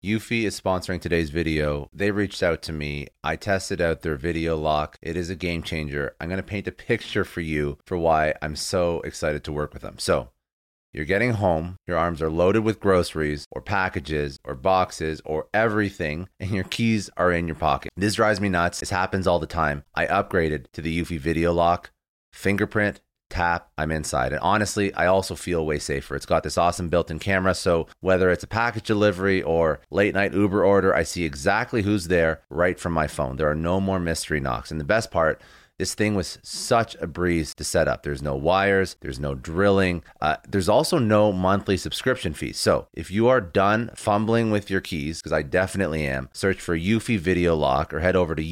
Eufy is sponsoring today's video. They reached out to me. I tested out their video lock. It is a game changer. I'm going to paint a picture for you for why I'm so excited to work with them. So you're getting home, your arms are loaded with groceries or packages or boxes or everything, and your keys are in your pocket. This drives me nuts. This happens all the time. I upgraded to the Eufy video lock, fingerprint, tap, I'm inside. And honestly, I also feel way safer. It's got this awesome built-in camera, so whether it's a package delivery or late night Uber order, I see exactly who's there right from my phone. There are no more mystery knocks. And the best part, this thing was such a breeze to set up. There's no wires, there's no drilling. There's also no monthly subscription fees. So if you are done fumbling with your keys, because I definitely am, search for Eufy Video Lock or head over to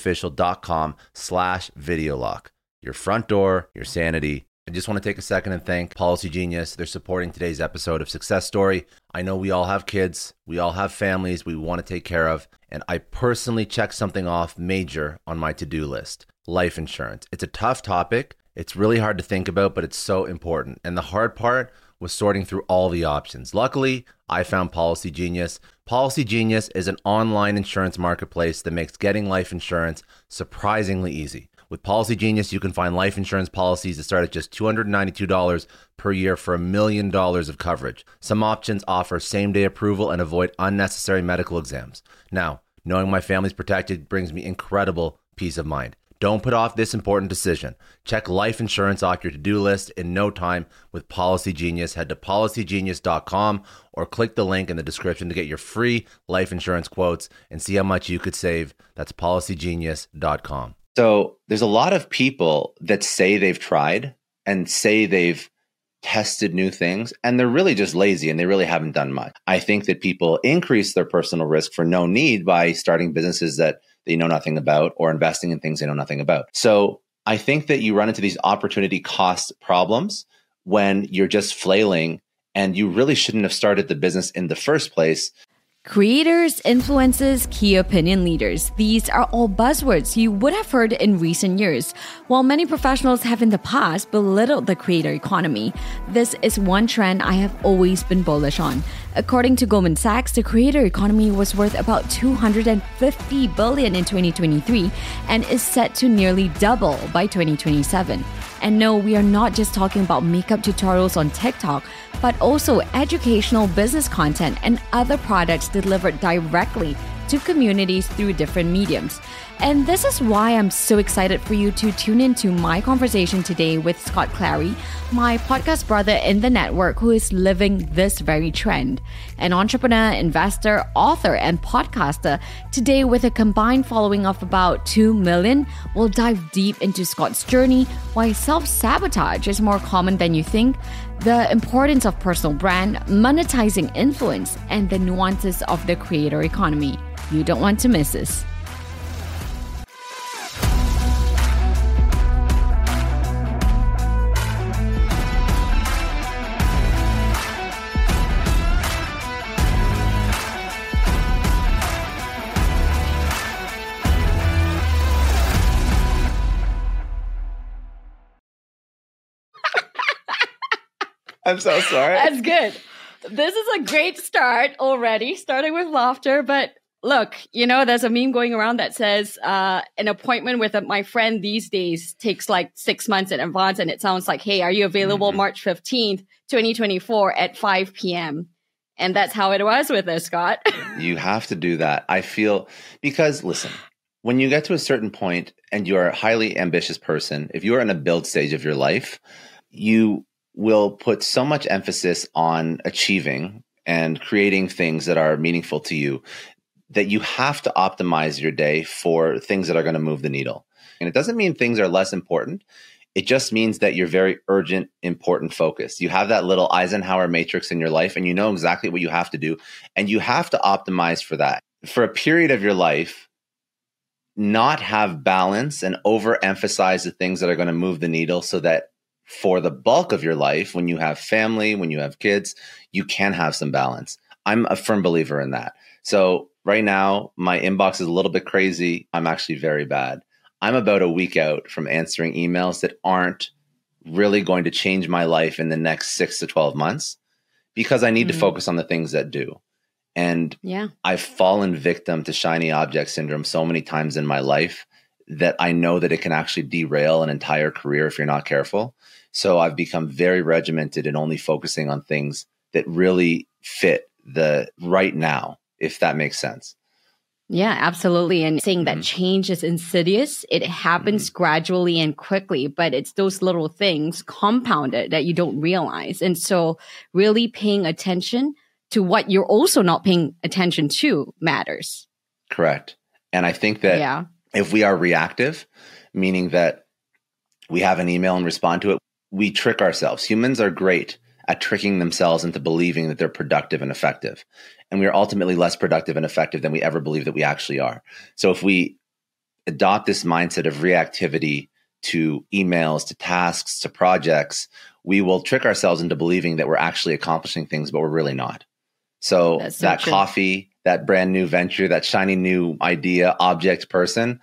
eufyofficial.com/video lock. Your front door, your sanity. I just want to take a second and thank Policy Genius. They're supporting today's episode of Success Story. I know we all have kids, we all have families we want to take care of, and I personally checked something off major on my to-do list: life insurance. It's a tough topic. It's really hard to think about, but it's so important. And the hard part was sorting through all the options. Luckily, I found Policy Genius. Policy Genius is an online insurance marketplace that makes getting life insurance surprisingly easy. With Policy Genius, you can find life insurance policies that start at just $292 per year for $1 million of coverage. Some options offer same-day approval and avoid unnecessary medical exams. Now, knowing my family's protected brings me incredible peace of mind. Don't put off this important decision. Check life insurance off your to-do list in no time with Policy Genius. Head to policygenius.com or click the link in the description to get your free life insurance quotes and see how much you could save. That's policygenius.com. So there's a lot of people that say they've tried and say they've tested new things, and they're really just lazy and they really haven't done much. I think that people increase their personal risk for no need by starting businesses that they know nothing about or investing in things they know nothing about. So I think that you run into these opportunity cost problems when you're just flailing and you really shouldn't have started the business in the first place. Creators, influencers, key opinion leaders. These are all buzzwords you would have heard in recent years. While many professionals have in the past belittled the creator economy, this is one trend I have always been bullish on. According to Goldman Sachs, the creator economy was worth about $250 billion in 2023 and is set to nearly double by 2027. And no, we are not just talking about makeup tutorials on TikTok, but also educational business content and other products delivered directly to communities through different mediums. And this is why I'm so excited for you to tune into my conversation today with Scott Clary, my podcast brother in the network who is living this very trend. An entrepreneur, investor, author, and podcaster, today with a combined following of about 2 million, we'll dive deep into Scott's journey, why self-sabotage is more common than you think, the importance of personal brand, monetizing influence, and the nuances of the creator economy. You don't want to miss this. I'm so sorry. That's good. This is a great start already, starting with laughter. But look, you know, there's a meme going around that says an appointment with my friend these days takes like 6 months in advance. And it sounds like, hey, are you available March 15th, 2024 at 5 p.m.? And that's how it was with us, Scott. You have to do that. I feel, because listen, when you get to a certain point and you're a highly ambitious person, if you're in a build stage of your life, you will put so much emphasis on achieving and creating things that are meaningful to you that you have to optimize your day for things that are going to move the needle. And it doesn't mean things are less important. It just means that you're very urgent, important focused. You have that little Eisenhower matrix in your life and you know exactly what you have to do. And you have to optimize for that. For a period of your life, not have balance and overemphasize the things that are going to move the needle so that for the bulk of your life, when you have family, when you have kids, you can have some balance. I'm a firm believer in that. So right now, my inbox is a little bit crazy. I'm actually very bad. I'm about a week out from answering emails that aren't really going to change my life in the next 6 to 12 months because I need to focus on the things that do. And Yeah. I've fallen victim to shiny object syndrome so many times in my life that I know that it can actually derail an entire career if you're not careful. So I've become very regimented in only focusing on things that really fit the right now, if that makes sense. Yeah, absolutely. And saying that change is insidious, it happens gradually and quickly, but it's those little things compounded that you don't realize. And so really paying attention to what you're also not paying attention to matters. Correct. And I think that if we are reactive, meaning that we have an email and respond to it, we trick ourselves. Humans are great at tricking themselves into believing that they're productive and effective. And we are ultimately less productive and effective than we ever believe that we actually are. So if we adopt this mindset of reactivity to emails, to tasks, to projects, we will trick ourselves into believing that we're actually accomplishing things, but we're really not. So that coffee, that brand new venture, that shiny new idea, object, person,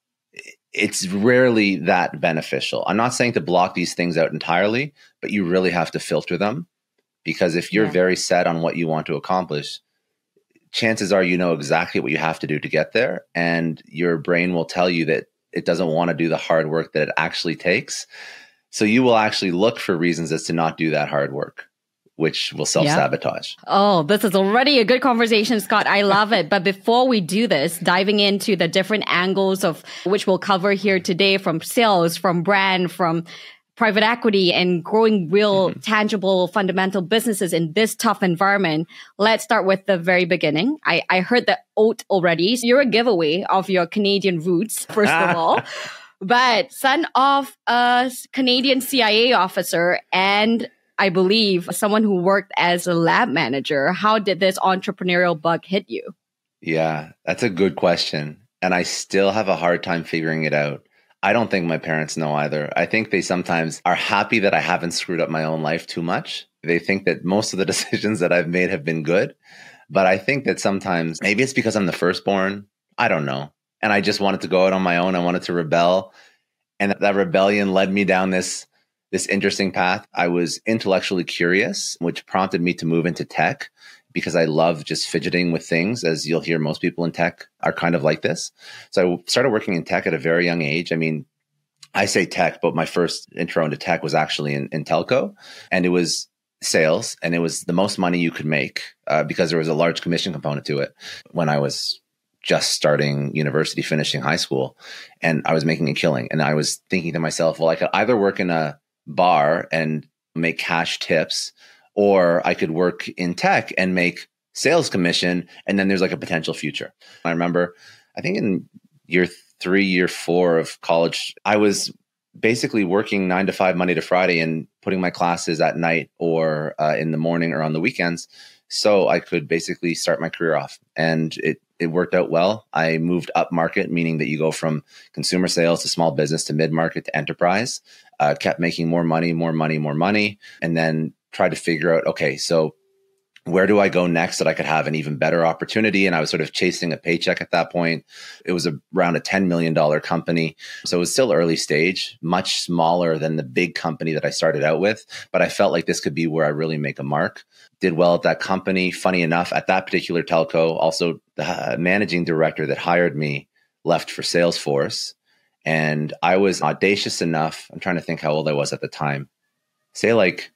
it's rarely that beneficial. I'm not saying to block these things out entirely, but you really have to filter them, because if you're very set on what you want to accomplish, chances are you know exactly what you have to do to get there, and your brain will tell you that it doesn't want to do the hard work that it actually takes. So you will actually look for reasons as to not do that hard work, which will self-sabotage. Oh, this is already a good conversation, Scott. I love it. But before we do this, diving into the different angles of which we'll cover here today, from sales, from brand, from private equity, and growing real, tangible, fundamental businesses in this tough environment, let's start with the very beginning. I heard the oat already. So you're a giveaway of your Canadian roots, first of all. But son of a Canadian CIA officer and I believe someone who worked as a lab manager. How did this entrepreneurial bug hit you? Yeah, that's a good question. And I still have a hard time figuring it out. I don't think my parents know either. I think they sometimes are happy that I haven't screwed up my own life too much. They think that most of the decisions that I've made have been good. But I think that sometimes maybe it's because I'm the firstborn. I don't know. And I just wanted to go out on my own. I wanted to rebel. And that rebellion led me down this interesting path. I was intellectually curious, which prompted me to move into tech because I love just fidgeting with things, as you'll hear most people in tech are kind of like this. So I started working in tech at a very young age. I mean, I say tech, but my first intro into tech was actually in telco, and it was sales, and it was the most money you could make because there was a large commission component to it when I was just starting university, finishing high school, and I was making a killing. And I was thinking to myself, well, I could either work in a bar and make cash tips, or I could work in tech and make sales commission, and then there's like a potential future. I remember, I think in year 3, year 4 of college, I was basically working 9 to 5, Monday to Friday, and putting my classes at night or in the morning or on the weekends, so I could basically start my career off. And it worked out well. I moved up market, meaning that you go from consumer sales to small business to mid-market to enterprise, kept making more money, and then tried to figure out, okay, so where do I go next that I could have an even better opportunity? And I was sort of chasing a paycheck at that point. It was around a $10 million company. So it was still early stage, much smaller than the big company that I started out with. But I felt like this could be where I really make a mark. Did well at that company. Funny enough, at that particular telco, also the managing director that hired me left for Salesforce. And I was audacious enough. I'm trying to think how old I was at the time. Say like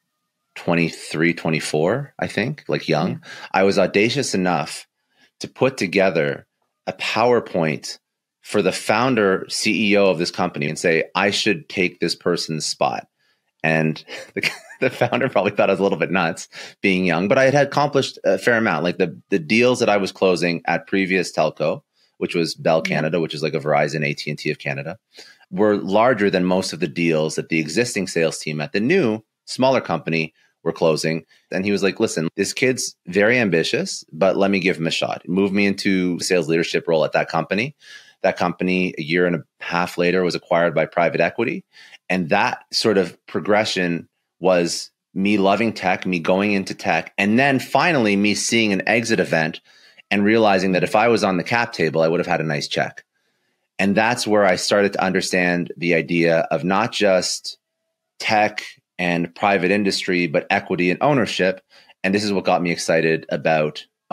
23, 24, I think, like young. Yeah. I was audacious enough to put together a PowerPoint for the founder, CEO of this company and say, I should take this person's spot. And the founder probably thought I was a little bit nuts being young, but I had accomplished a fair amount. Like the deals that I was closing at previous telco, which was Bell Canada, which is like a Verizon, AT&T of Canada, were larger than most of the deals that the existing sales team at the new smaller company were closing. And he was like, listen, this kid's very ambitious, but let me give him a shot. Move me into sales leadership role at that company. That company, a year and a half later, was acquired by private equity. And that sort of progression was me loving tech, me going into tech, and then finally me seeing an exit event and realizing that if I was on the cap table, I would have had a nice check. And that's where I started to understand the idea of not just tech and private industry, but equity and ownership. And this is what got me excited about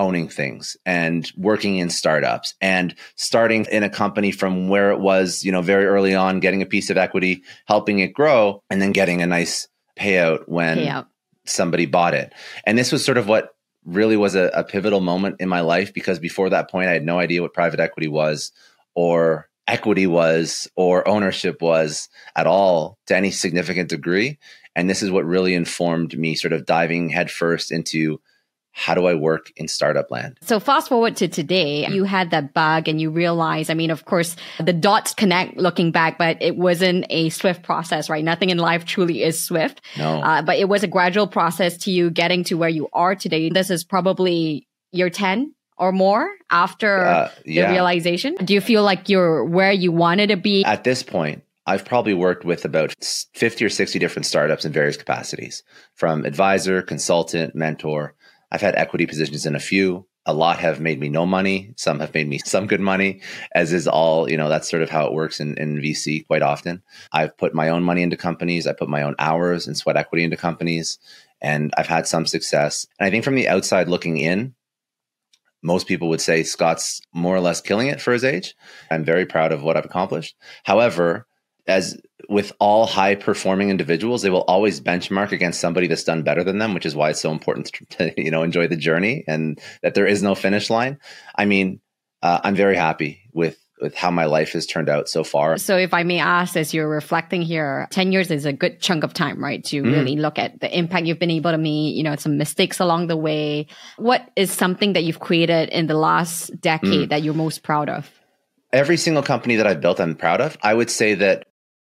owning things and working in startups and starting in a company from where it was, very early on, getting a piece of equity, helping it grow, and then getting a nice payout when somebody bought it. And this was sort of what really was a pivotal moment in my life, because before that point, I had no idea what private equity was or equity was or ownership was at all to any significant degree. And this is what really informed me sort of diving headfirst into how do I work in startup land? So fast forward to today, you had that bug and you realize, of course, the dots connect looking back, but it wasn't a swift process, right? Nothing in life truly is swift. No. But it was a gradual process to you getting to where you are today. This is probably year 10 or more after the realization. Do you feel like you're where you wanted to be? At this point, I've probably worked with about 50 or 60 different startups in various capacities, from advisor, consultant, mentor. I've had equity positions in a few. A lot have made me no money. Some have made me some good money, as is all, that's sort of how it works in VC quite often. I've put my own money into companies. I put my own hours and sweat equity into companies, and I've had some success. And I think from the outside looking in, most people would say Scott's more or less killing it for his age. I'm very proud of what I've accomplished. However, as with all high performing individuals, they will always benchmark against somebody that's done better than them, which is why it's so important to enjoy the journey and that there is no finish line. I'm very happy with how my life has turned out so far. So if I may ask, as you're reflecting here, 10 years is a good chunk of time, right? To really look at the impact you've been able to make, some mistakes along the way. What is something that you've created in the last decade that you're most proud of? Every single company that I've built, I'm proud of. I would say that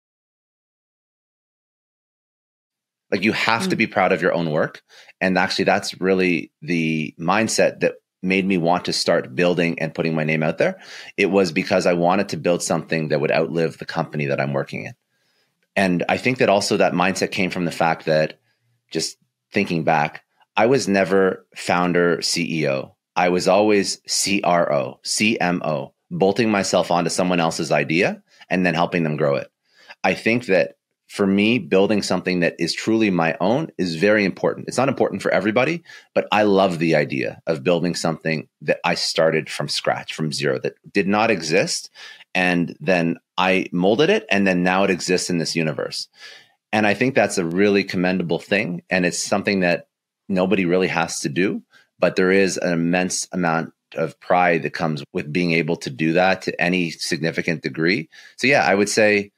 you have to be proud of your own work. And actually, that's really the mindset that made me want to start building and putting my name out there. It was because I wanted to build something that would outlive the company that I'm working in. And I think that also that mindset came from the fact that, just thinking back, I was never founder CEO. I was always CRO, CMO, bolting myself onto someone else's idea and then helping them grow it. I think that for me, building something that is truly my own is very important. It's not important for everybody, but I love the idea of building something that I started from scratch, from zero, that did not exist. And then I molded it, and then now it exists in this universe. And I think that's a really commendable thing. And it's something that nobody really has to do, but there is an immense amount of pride that comes with being able to do that to any significant degree. So yeah, I would say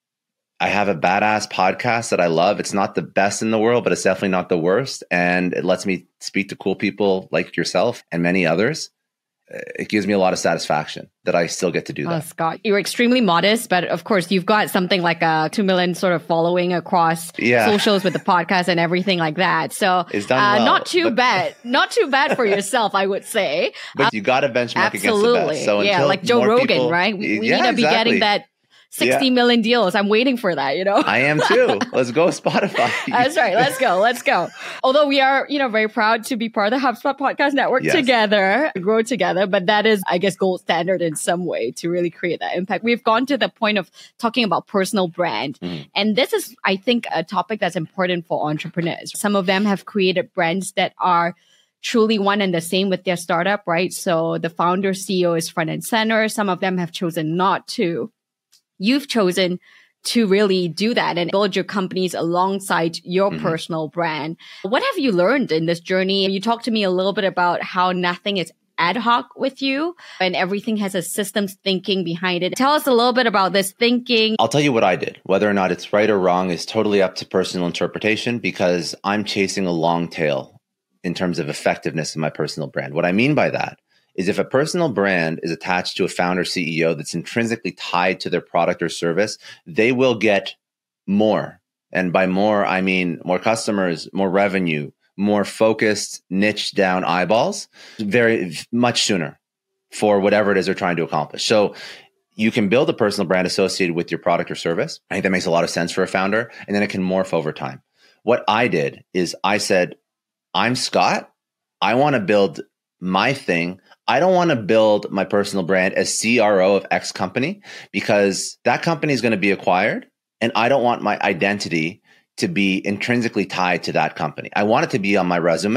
I have a badass podcast that I love. It's not the best in the world, but it's definitely not the worst. And it lets me speak to cool people like yourself and many others. It gives me a lot of satisfaction that I still get to do that. Oh, Scott, you're extremely modest, but of course you've got something like a 2 million sort of following across socials with the podcast and everything like that. So it's done well, not too bad for yourself, I would say. But you got to benchmark against the best. So like Joe Rogan, right? We need to be getting that 60 million deals. I'm waiting for that, I am too. Let's go, Spotify. That's right. Let's go. Although we are, very proud to be part of the HubSpot Podcast Network together, grow together. But that is, I guess, gold standard in some way to really create that impact. We've gone to the point of talking about personal brand. And this is, I think, a topic that's important for entrepreneurs. Some of them have created brands that are truly one and the same with their startup, right? So the founder CEO is front and center. Some of them have chosen not to. You've chosen to really do that and build your companies alongside your personal brand. What have you learned in this journey? You talked to me a little bit about how nothing is ad hoc with you and everything has a systems thinking behind it. Tell us a little bit about this thinking. I'll tell you what I did. Whether or not it's right or wrong is totally up to personal interpretation, because I'm chasing a long tail in terms of effectiveness in my personal brand. What I mean by that is if a personal brand is attached to a founder CEO that's intrinsically tied to their product or service, they will get more. And by more, I mean more customers, more revenue, more focused, niche down eyeballs, very much sooner for whatever it is they're trying to accomplish. So you can build a personal brand associated with your product or service. I think that makes a lot of sense for a founder, and then it can morph over time. What I did is I said, I'm Scott. I want to build my thing. I don't want to build my personal brand as CRO of X company, because that company is going to be acquired, and I don't want my identity to be intrinsically tied to that company. I want it to be on my resume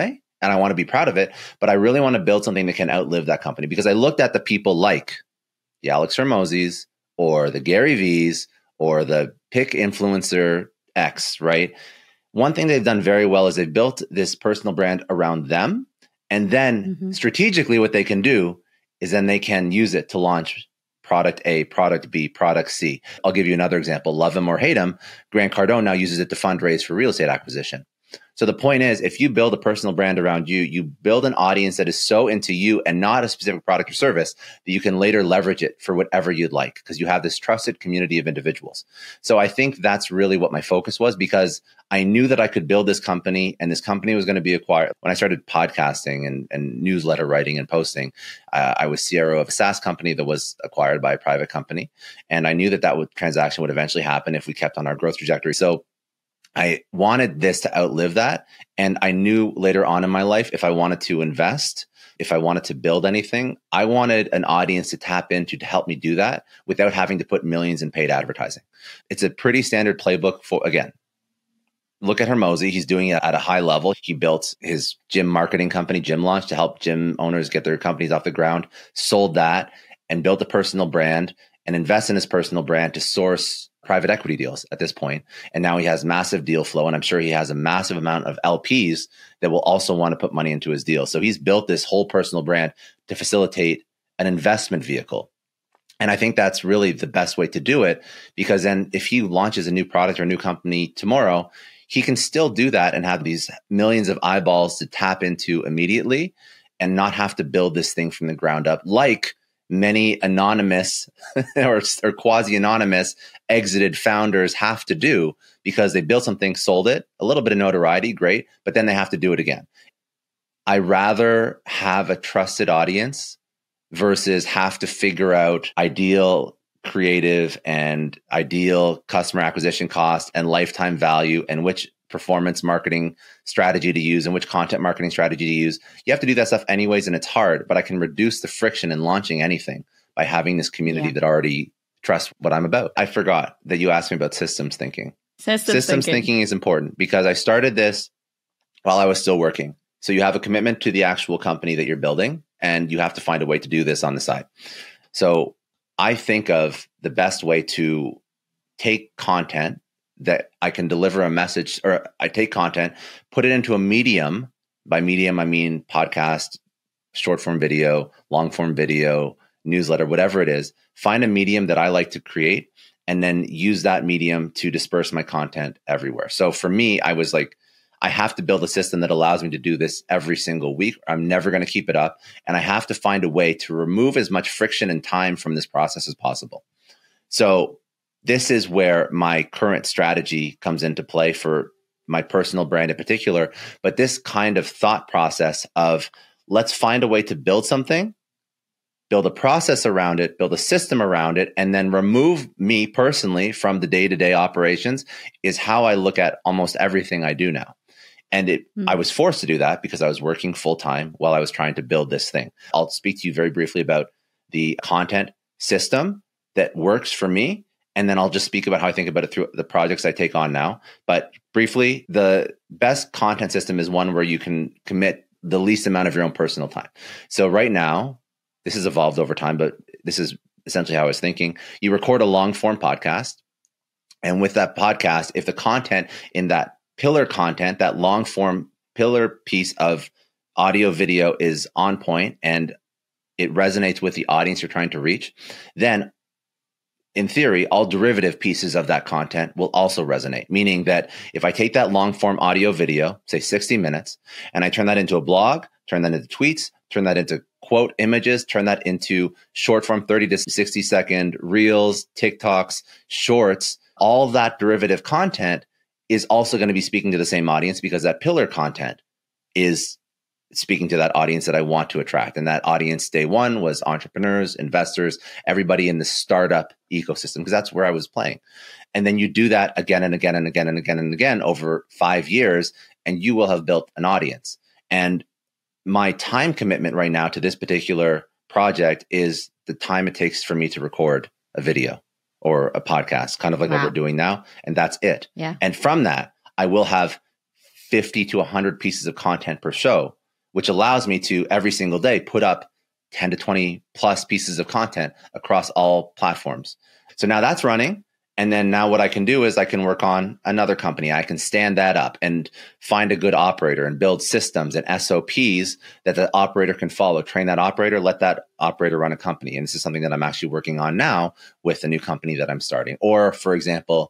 and I want to be proud of it, but I really want to build something that can outlive that company, because I looked at the people like the Alex Hormozis or the Gary V's or the pick influencer X, right? One thing they've done very well is they've built this personal brand around them. And then strategically what they can do is then they can use it to launch product A, product B, product C. I'll give you another example. Love him or hate him, Grant Cardone now uses it to fundraise for real estate acquisition. So the point is, if you build a personal brand around you, you build an audience that is so into you and not a specific product or service that you can later leverage it for whatever you'd like, because you have this trusted community of individuals. So I think that's really what my focus was, because I knew that I could build this company and this company was going to be acquired. When I started podcasting and newsletter writing and posting, I was CRO of a SaaS company that was acquired by a private company. And I knew that transaction would eventually happen if we kept on our growth trajectory. So I wanted this to outlive that. And I knew later on in my life, if I wanted to invest, if I wanted to build anything, I wanted an audience to tap into to help me do that without having to put millions in paid advertising. It's a pretty standard playbook for, again, look at Hormozi. He's doing it at a high level. He built his gym marketing company, Gym Launch, to help gym owners get their companies off the ground, sold that and built a personal brand and invest in his personal brand to source private equity deals at this point. And now he has massive deal flow. And I'm sure he has a massive amount of LPs that will also want to put money into his deal. So he's built this whole personal brand to facilitate an investment vehicle. And I think that's really the best way to do it, because then if he launches a new product or a new company tomorrow, he can still do that and have these millions of eyeballs to tap into immediately and not have to build this thing from the ground up, like many anonymous or quasi-anonymous exited founders have to do, because they built something, sold it, a little bit of notoriety, great, but then they have to do it again. I rather have a trusted audience versus have to figure out ideal creative and ideal customer acquisition cost and lifetime value and which performance marketing strategy to use and which content marketing strategy to use. You have to do that stuff anyways, and it's hard, but I can reduce the friction in launching anything by having this community that already trusts what I'm about. I forgot that you asked me about systems thinking. Systems thinking is important, because I started this while I was still working. So you have a commitment to the actual company that you're building, and you have to find a way to do this on the side. So I think of the best way to take content that I can deliver a message, or I take content, put it into a medium. By medium, I mean podcast, short form video, long form video, newsletter, whatever it is. Find a medium that I like to create and then use that medium to disperse my content everywhere. So for me, I was like, I have to build a system that allows me to do this every single week. I'm never going to keep it up. And I have to find a way to remove as much friction and time from this process as possible. So this is where my current strategy comes into play for my personal brand in particular. But this kind of thought process of let's find a way to build something, build a process around it, build a system around it, and then remove me personally from the day-to-day operations is how I look at almost everything I do now. And I was forced to do that because I was working full-time while I was trying to build this thing. I'll speak to you very briefly about the content system that works for me. And then I'll just speak about how I think about it through the projects I take on now. But briefly, the best content system is one where you can commit the least amount of your own personal time. So right now, this has evolved over time, but this is essentially how I was thinking. You record a long form podcast. And with that podcast, if the content in that pillar content, that long form pillar piece of audio video is on point and it resonates with the audience you're trying to reach, then in theory, all derivative pieces of that content will also resonate, meaning that if I take that long form audio video, say 60 minutes, and I turn that into a blog, turn that into tweets, turn that into quote images, turn that into short form 30 to 60 second reels, TikToks, shorts, all that derivative content is also going to be speaking to the same audience, because that pillar content is speaking to that audience that I want to attract. And that audience day one was entrepreneurs, investors, everybody in the startup ecosystem, because that's where I was playing. And then you do that again and again and again and again and again over 5 years, and you will have built an audience. And my time commitment right now to this particular project is the time it takes for me to record a video or a podcast, kind of like what we're doing now. And that's it. Yeah. And from that, I will have 50 to 100 pieces of content per show which allows me to every single day put up 10 to 20 plus pieces of content across all platforms. So now that's running. And then now what I can do is I can work on another company. I can stand that up and find a good operator and build systems and SOPs that the operator can follow. Train that operator, let that operator run a company. And this is something that I'm actually working on now with a new company that I'm starting. Or, for example,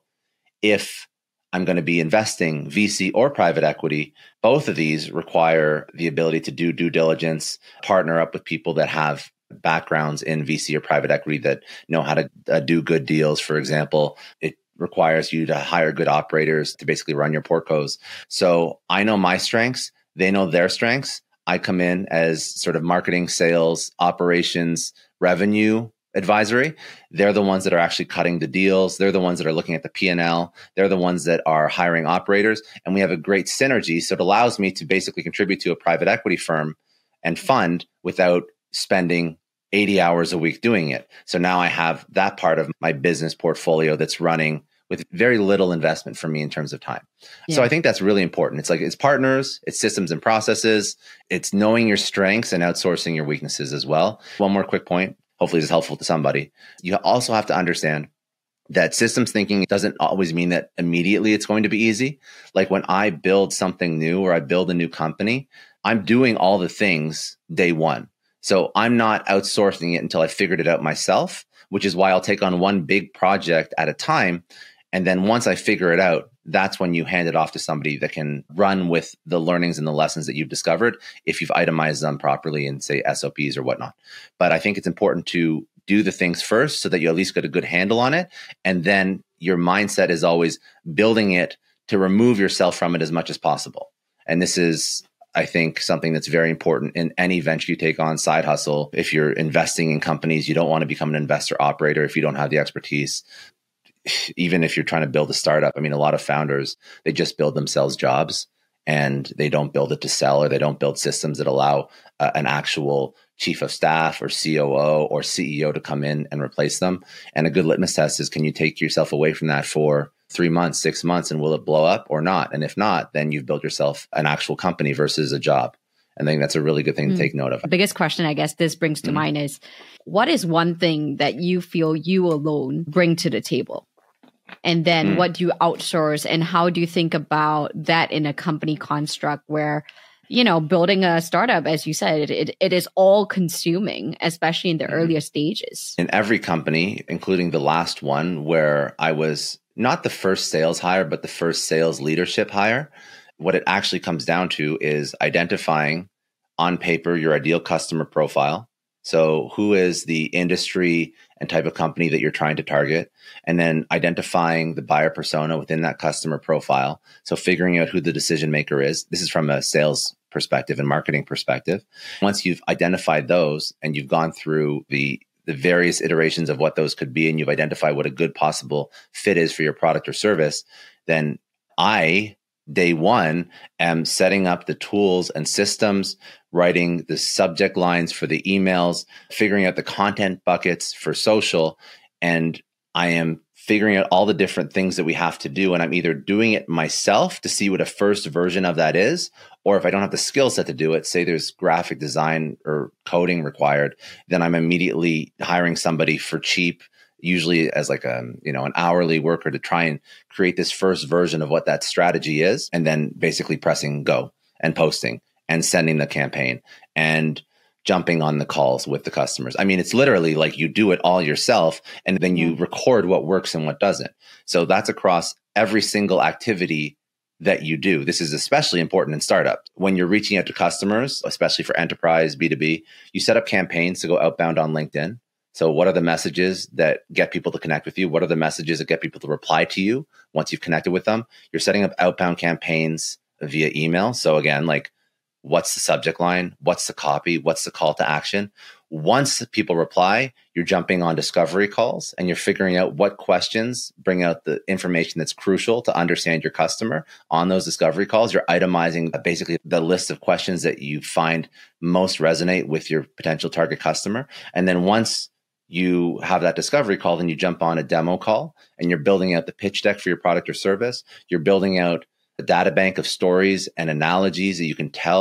if I'm going to be investing VC or private equity, both of these require the ability to do due diligence, partner up with people that have backgrounds in VC or private equity that know how to do good deals. For example, it requires you to hire good operators to basically run your portcos. So I know my strengths. They know their strengths. I come in as sort of marketing, sales, operations, revenue advisory. They're the ones that are actually cutting the deals. They're the ones that are looking at the P&L. They're the ones that are hiring operators. And we have a great synergy. So it allows me to basically contribute to a private equity firm and fund without spending 80 hours a week doing it. So now I have that part of my business portfolio that's running with very little investment for me in terms of time. Yeah. So I think that's really important. It's like, it's partners, it's systems and processes, it's knowing your strengths and outsourcing your weaknesses as well. One more quick point. Hopefully this is helpful to somebody. You also have to understand that systems thinking doesn't always mean that immediately it's going to be easy. Like when I build something new or I build a new company, I'm doing all the things day one. So I'm not outsourcing it until I figured it out myself, which is why I'll take on one big project at a time. And then once I figure it out, that's when you hand it off to somebody that can run with the learnings and the lessons that you've discovered if you've itemized them properly in, say, SOPs or whatnot. But I think it's important to do the things first so that you at least get a good handle on it. And then your mindset is always building it to remove yourself from it as much as possible. And this is, I think, something that's very important in any venture you take on, side hustle. If you're investing in companies, you don't want to become an investor operator if you don't have the expertise. Even if you're trying to build a startup, I mean, a lot of founders, they just build themselves jobs and they don't build it to sell, or they don't build systems that allow an actual chief of staff or COO or CEO to come in and replace them. And a good litmus test is, can you take yourself away from that for 3 months, 6 months, and will it blow up or not? And if not, then you've built yourself an actual company versus a job. I think that's a really good thing to take note of. The biggest question I guess this brings to mind is, what is one thing that you feel you alone bring to the table? And then what do you outsource, and how do you think about that in a company construct where, you know, building a startup, as you said, it is all consuming, especially in the earlier stages. In every company, including the last one where I was not the first sales hire, but the first sales leadership hire, what it actually comes down to is identifying on paper your ideal customer profile. So who is the industry and type of company that you're trying to target? And then identifying the buyer persona within that customer profile. So figuring out who the decision maker is. This is from a sales perspective and marketing perspective. Once you've identified those and you've gone through the various iterations of what those could be, and you've identified what a good possible fit is for your product or service, then day one, am setting up the tools and systems, writing the subject lines for the emails, figuring out the content buckets for social. And I am figuring out all the different things that we have to do. And I'm either doing it myself to see what a first version of that is, or if I don't have the skill set to do it, say there's graphic design or coding required, then I'm immediately hiring somebody for cheap, usually as like an hourly worker, to try and create this first version of what that strategy is, and then basically pressing go and posting and sending the campaign and jumping on the calls with the customers. I mean, it's literally like you do it all yourself, and then you record what works and what doesn't. So that's across every single activity that you do. This is especially important in startup. When you're reaching out to customers, especially for enterprise, B2B, you set up campaigns to go outbound on LinkedIn. So what are the messages that get people to connect with you? What are the messages that get people to reply to you once you've connected with them? You're setting up outbound campaigns via email. So again, like, what's the subject line? What's the copy? What's the call to action? Once people reply, you're jumping on discovery calls and you're figuring out what questions bring out the information that's crucial to understand your customer. On those discovery calls, you're itemizing basically the list of questions that you find most resonate with your potential target customer. And then once you have that discovery call, then you jump on a demo call and you're building out the pitch deck for your product or service. You're building out a data bank of stories and analogies that you can tell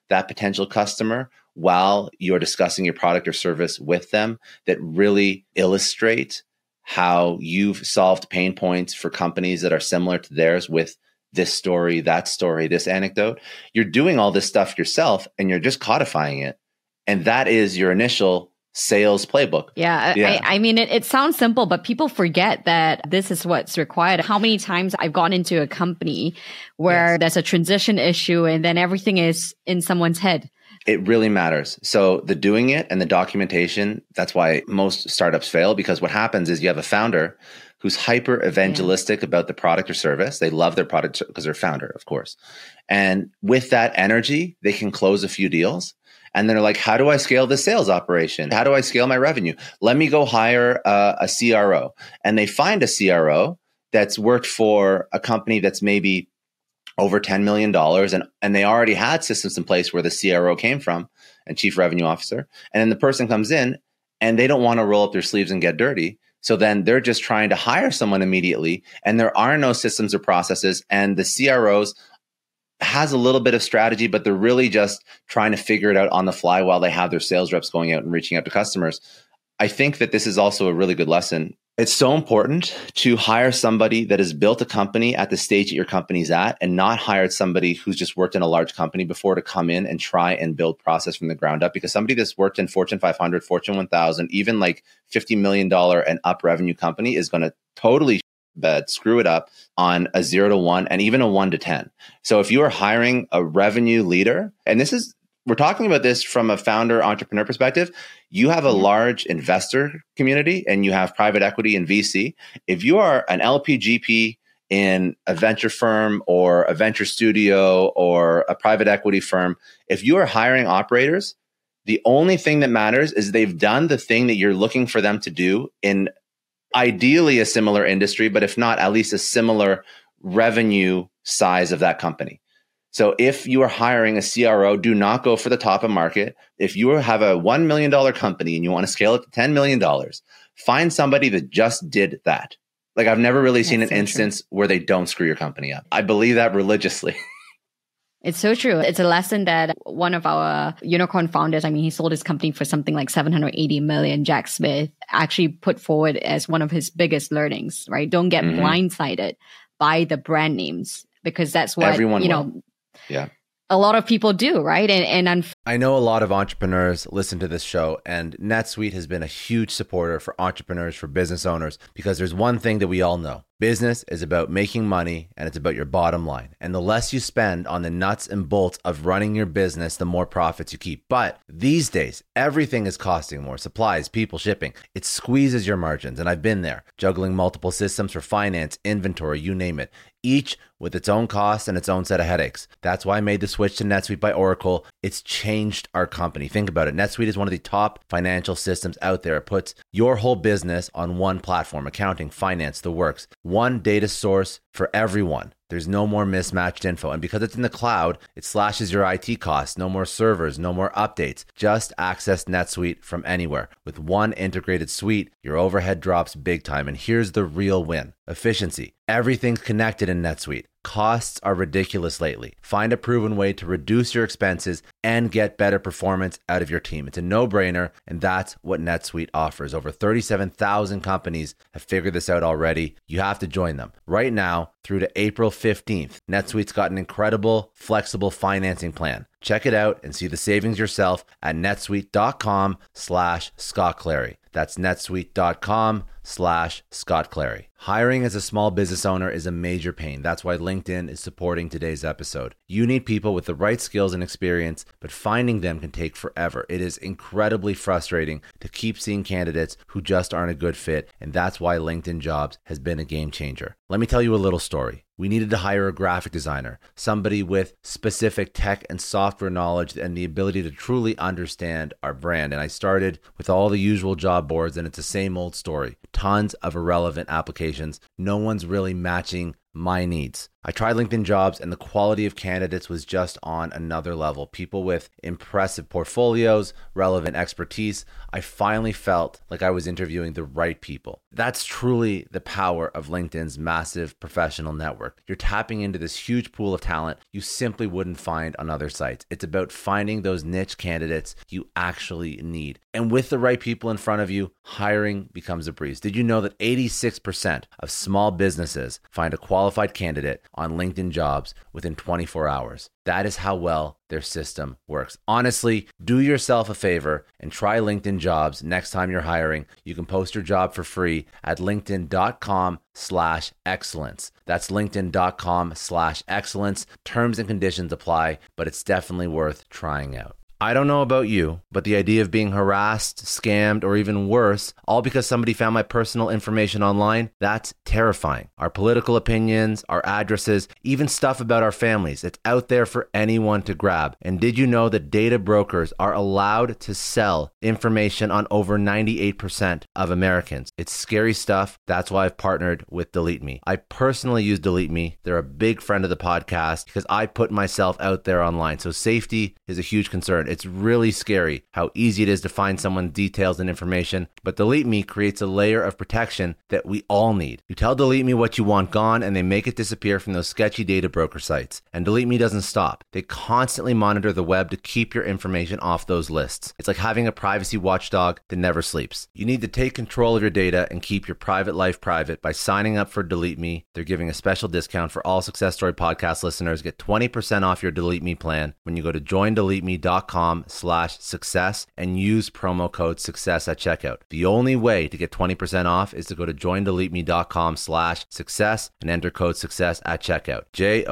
that potential customer while you're discussing your product or service with them that really illustrate how you've solved pain points for companies that are similar to theirs with this story, that story, this anecdote. You're doing all this stuff yourself and you're just codifying it. And that is your initial sales playbook. Yeah. I mean, it sounds simple, but people forget that this is what's required. How many times I've gone into a company where there's a transition issue and then everything is in someone's head. It really matters. So the doing it and the documentation, that's why most startups fail, because what happens is you have a founder who's hyper evangelistic about the product or service. They love their product because they're founder, of course. And with that energy, they can close a few deals. And they're like, how do I scale this sales operation? How do I scale my revenue? Let me go hire a CRO. And they find a CRO that's worked for a company that's maybe over $10 million. And they already had systems in place where the CRO came from and chief revenue officer. And then the person comes in and they don't want to roll up their sleeves and get dirty. So then they're just trying to hire someone immediately. And there are no systems or processes. And the CROs has a little bit of strategy, but they're really just trying to figure it out on the fly while they have their sales reps going out and reaching out to customers. I think that this is also a really good lesson. It's so important to hire somebody that has built a company at the stage that your company's at and not hired somebody who's just worked in a large company before to come in and try and build process from the ground up. Because somebody that's worked in Fortune 500, Fortune 1000, even like $50 million and up revenue company is going to totally screw it up on a 0 to 1 and even a 1 to 10. So if you are hiring a revenue leader, and we're talking about this from a founder entrepreneur perspective, you have a large investor community and you have private equity and VC. If you are an LPGP in a venture firm or a venture studio or a private equity firm, if you are hiring operators, the only thing that matters is they've done the thing that you're looking for them to do in ideally a similar industry, but if not, at least a similar revenue size of that company. So if you are hiring a CRO, do not go for the top of market. If you have a $1 million company and you want to scale it to $10 million, find somebody that just did that. Like I've never really seen an instance where they don't screw your company up. I believe that religiously. It's so true. It's a lesson that one of our unicorn founders, I mean, he sold his company for something like 780 million, Jack Smith, actually put forward as one of his biggest learnings, right? Don't get blindsided by the brand names because that's what, everyone a lot of people do, right? I know a lot of entrepreneurs listen to this show, and NetSuite has been a huge supporter for entrepreneurs, for business owners, because there's one thing that we all know. Business is about making money and it's about your bottom line. And the less you spend on the nuts and bolts of running your business, the more profits you keep. But these days, everything is costing more. Supplies, people, shipping. It squeezes your margins. And I've been there, juggling multiple systems for finance, inventory, you name it, each with its own costs and its own set of headaches. That's why I made the switch to NetSuite by Oracle. It's changed our company. Think about it. NetSuite is one of the top financial systems out there. It puts your whole business on one platform, accounting, finance, the works. One data source for everyone. There's no more mismatched info. And because it's in the cloud, it slashes your IT costs. No more servers, no more updates. Just access NetSuite from anywhere. With one integrated suite, your overhead drops big time. And here's the real win. Efficiency. Everything's connected in NetSuite. Costs are ridiculous lately. Find a proven way to reduce your expenses and get better performance out of your team. It's a no-brainer, and that's what NetSuite offers. Over 37,000 companies have figured this out already. You have to join them. Right now, through to April 15th, NetSuite's got an incredible, flexible financing plan. Check it out and see the savings yourself at netsuite.com/Scott Clary. That's netsuite.com/Scott Clary. Hiring as a small business owner is a major pain. That's why LinkedIn is supporting today's episode. You need people with the right skills and experience, but finding them can take forever. It is incredibly frustrating to keep seeing candidates who just aren't a good fit, and that's why LinkedIn Jobs has been a game changer. Let me tell you a little story. We needed to hire a graphic designer, somebody with specific tech and software knowledge and the ability to truly understand our brand. And I started with all the usual job boards, and it's the same old story. Tons of irrelevant applications. No one's really matching my needs. I tried LinkedIn Jobs and the quality of candidates was just on another level. People with impressive portfolios, relevant expertise. I finally felt like I was interviewing the right people. That's truly the power of LinkedIn's massive professional network. You're tapping into this huge pool of talent you simply wouldn't find on other sites. It's about finding those niche candidates you actually need. And with the right people in front of you, hiring becomes a breeze. Did you know that 86% of small businesses find a qualified candidate on LinkedIn Jobs within 24 hours? That is how well their system works. Honestly, do yourself a favor and try LinkedIn Jobs next time you're hiring. You can post your job for free at linkedin.com/excellence. That's linkedin.com/excellence. Terms and conditions apply, but it's definitely worth trying out. I don't know about you, but the idea of being harassed, scammed, or even worse, all because somebody found my personal information online, that's terrifying. Our political opinions, our addresses, even stuff about our families, it's out there for anyone to grab. And did you know that data brokers are allowed to sell information on over 98% of Americans? It's scary stuff. That's why I've partnered with Delete Me. I personally use Delete Me. They're a big friend of the podcast because I put myself out there online. So safety is a huge concern. It's really scary how easy it is to find someone's details and information, but Delete Me creates a layer of protection that we all need. You tell Delete Me what you want gone, and they make it disappear from those sketchy data broker sites. And Delete Me doesn't stop. They constantly monitor the web to keep your information off those lists. It's like having a privacy watchdog that never sleeps. You need to take control of your data and keep your private life private by signing up for Delete Me. They're giving a special discount for all Success Story podcast listeners. Get 20% off your Delete Me plan when you go to joindeleteme.com/success and use promo code success at checkout. The only way to get 20% off is to go to joindeleteme.com/success and enter code success at checkout.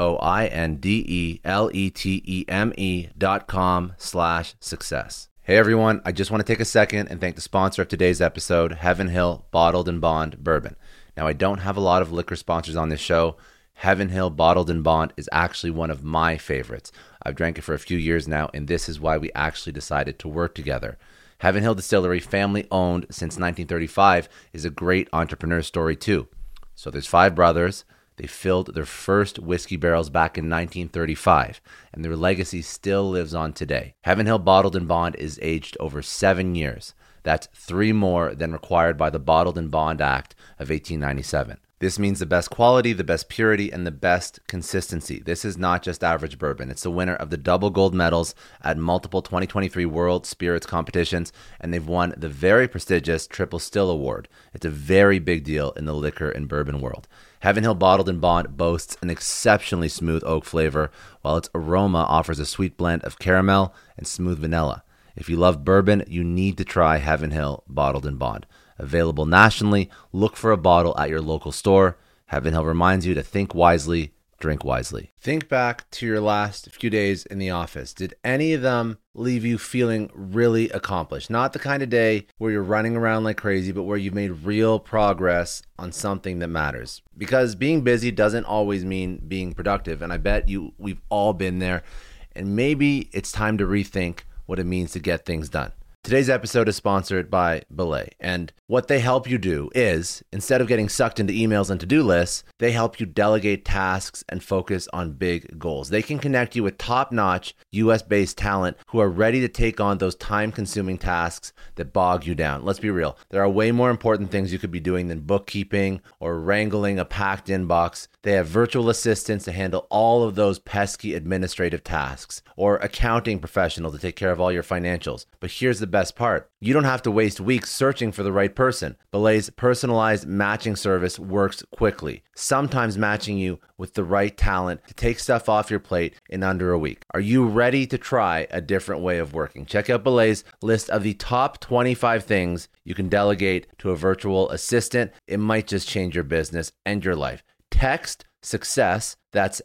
joindeleteme.com/success. Hey everyone, I just want to take a second and thank the sponsor of today's episode, Heaven Hill Bottled and Bond Bourbon. Now, I don't have a lot of liquor sponsors on this show. Heaven Hill Bottled and Bond is actually one of my favorites. I've drank it for a few years now, and this is why we actually decided to work together. Heaven Hill Distillery, family owned since 1935, is a great entrepreneur story too. So there's 5 brothers. They filled their first whiskey barrels back in 1935, and their legacy still lives on today. Heaven Hill Bottled and Bond is aged over 7 years. That's 3 more than required by the Bottled and Bond Act of 1897. This means the best quality, the best purity, and the best consistency. This is not just average bourbon. It's the winner of the double gold medals at multiple 2023 World Spirits competitions, and they've won the very prestigious Triple Still Award. It's a very big deal in the liquor and bourbon world. Heaven Hill Bottled and Bond boasts an exceptionally smooth oak flavor, while its aroma offers a sweet blend of caramel and smooth vanilla. If you love bourbon, you need to try Heaven Hill Bottled and Bond. Available nationally, look for a bottle at your local store. Heaven Hill reminds you to think wisely, drink wisely. Think back to your last few days in the office. Did any of them leave you feeling really accomplished? Not the kind of day where you're running around like crazy, but where you've made real progress on something that matters. Because being busy doesn't always mean being productive, and I bet we've all been there. And maybe it's time to rethink what it means to get things done. Today's episode is sponsored by Belay, and what they help you do is, instead of getting sucked into emails and to-do lists, they help you delegate tasks and focus on big goals. They can connect you with top-notch US-based talent who are ready to take on those time-consuming tasks that bog you down. Let's be real. There are way more important things you could be doing than bookkeeping or wrangling a packed inbox. They have virtual assistants to handle all of those pesky administrative tasks, or accounting professional to take care of all your financials. But here's the best part. You don't have to waste weeks searching for the right person. Belay's personalized matching service works quickly, sometimes matching you with the right talent to take stuff off your plate in under a week. Are you ready to try a different way of working? Check out Belay's list of the top 25 things you can delegate to a virtual assistant. It might just change your business and your life. Text SUCCESS, that's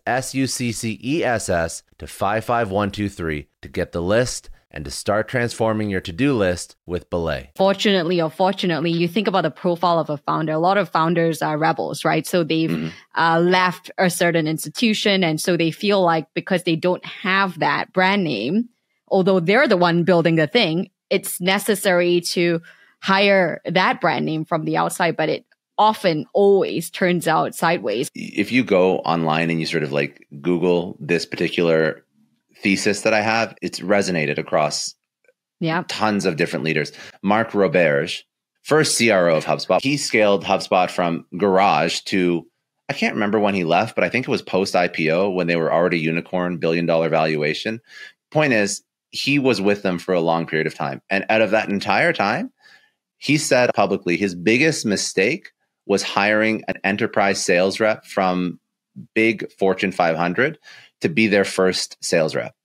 SUCCESS, to 55123 to get the list and to start transforming your to-do list with Belay. Fortunately or fortunately, you think about the profile of a founder. A lot of founders are rebels, right? So they've left a certain institution, and so they feel like because they don't have that brand name, although they're the one building the thing, it's necessary to hire that brand name from the outside, but it often always turns out sideways. If you go online and you sort of like Google this particular thesis that I have, it's resonated across tons of different leaders. Mark Roberge, first CRO of HubSpot, he scaled HubSpot from garage to, I can't remember when he left, but I think it was post IPO when they were already unicorn, $1 billion valuation. Point is, he was with them for a long period of time. And out of that entire time, he said publicly his biggest mistake was hiring an enterprise sales rep from big Fortune 500 to be their first sales rep.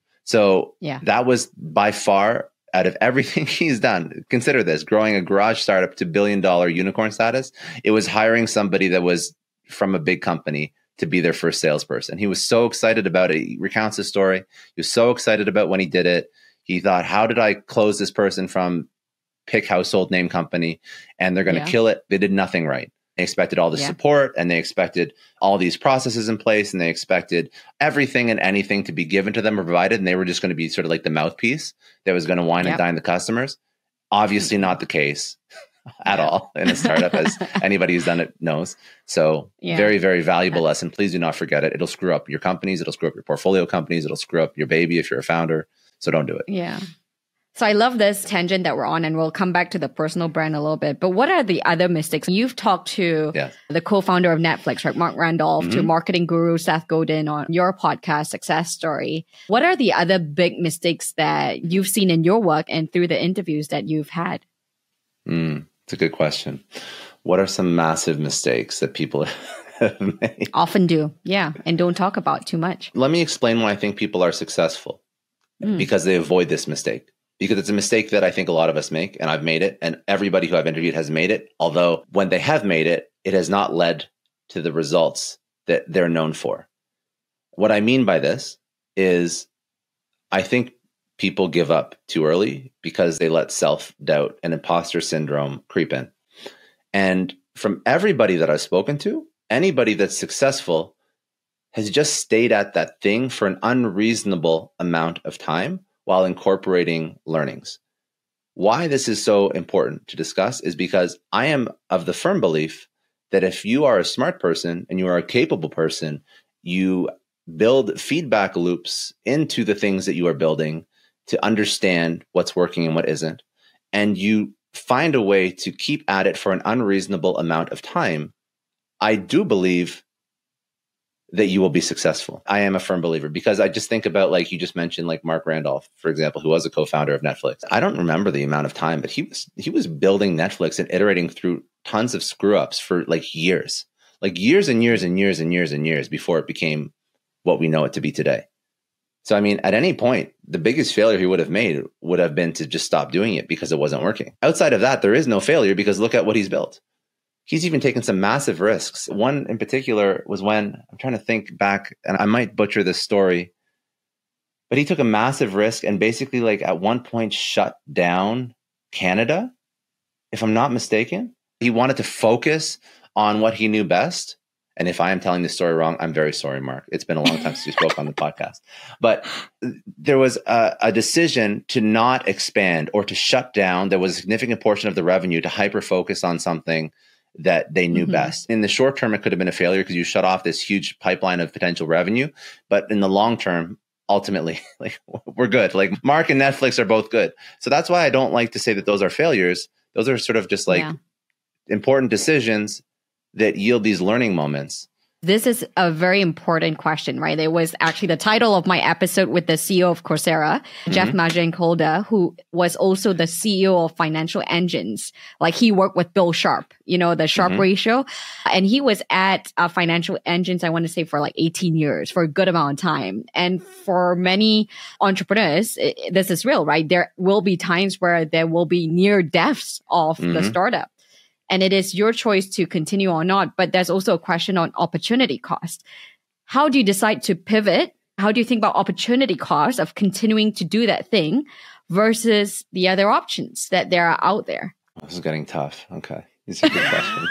So that was by far, out of everything he's done, consider this, growing a garage startup to $1 billion unicorn status, it was hiring somebody that was from a big company to be their first salesperson. He was so excited about it. He recounts his story. He was so excited about when he did it. He thought, how did I close this person from pick household name company and they're going to kill it? They did nothing right. They expected all the support and they expected all these processes in place and they expected everything and anything to be given to them or provided. And they were just going to be sort of like the mouthpiece that was going to wine and dine the customers. Obviously not the case at all in a startup, as anybody who's done it knows. So very, very valuable lesson. Please do not forget it. It'll screw up your companies. It'll screw up your portfolio companies. It'll screw up your baby if you're a founder. So don't do it. Yeah. So I love this tangent that we're on, and we'll come back to the personal brand a little bit. But what are the other mistakes? You've talked to the co-founder of Netflix, right, Mark Randolph, to marketing guru Seth Godin on your podcast, Success Story. What are the other big mistakes that you've seen in your work and through the interviews that you've had? It's a good question. What are some massive mistakes that people have made? Often do, and don't talk about too much. Let me explain why I think people are successful. Because they avoid this mistake. Because it's a mistake that I think a lot of us make, and I've made it, and everybody who I've interviewed has made it. Although when they have made it, it has not led to the results that they're known for. What I mean by this is I think people give up too early because they let self-doubt and imposter syndrome creep in. And from everybody that I've spoken to, anybody that's successful has just stayed at that thing for an unreasonable amount of time while incorporating learnings. Why this is so important to discuss is because I am of the firm belief that if you are a smart person and you are a capable person, you build feedback loops into the things that you are building to understand what's working and what isn't. And you find a way to keep at it for an unreasonable amount of time. I do believe that you will be successful. I am a firm believer because I just think about, like you just mentioned, like Mark Randolph, for example, who was a co-founder of Netflix. I don't remember the amount of time, but he was building Netflix and iterating through tons of screw ups for like years and years and years and years and years before it became what we know it to be today. So, I mean, at any point, the biggest failure he would have made would have been to just stop doing it because it wasn't working. Outside of that, there is no failure because look at what he's built. He's even taken some massive risks. One in particular was when, I'm trying to think back, and I might butcher this story, but he took a massive risk and basically like at one point shut down Canada, if I'm not mistaken. He wanted to focus on what he knew best. And if I am telling this story wrong, I'm very sorry, Mark. It's been a long time since we spoke on the podcast. But there was a decision to not expand or to shut down. There was a significant portion of the revenue to hyper-focus on something that they knew best. In the short term, it could have been a failure because you shut off this huge pipeline of potential revenue. But in the long term, ultimately, like we're good. Like Mark and Netflix are both good. So that's why I don't like to say that those are failures. Those are sort of just like important decisions that yield these learning moments. This is a very important question, right? It was actually the title of my episode with the CEO of Coursera, Jeff Maggioncalda, who was also the CEO of Financial Engines. Like he worked with Bill Sharp, you know, the Sharp ratio. And he was at Financial Engines, I want to say for like 18 years, for a good amount of time. And for many entrepreneurs, this is real, right? There will be times where there will be near deaths of the startup. And it is your choice to continue or not. But there's also a question on opportunity cost. How do you decide to pivot? How do you think about opportunity cost of continuing to do that thing versus the other options that there are out there? This is getting tough. Okay. These are good questions.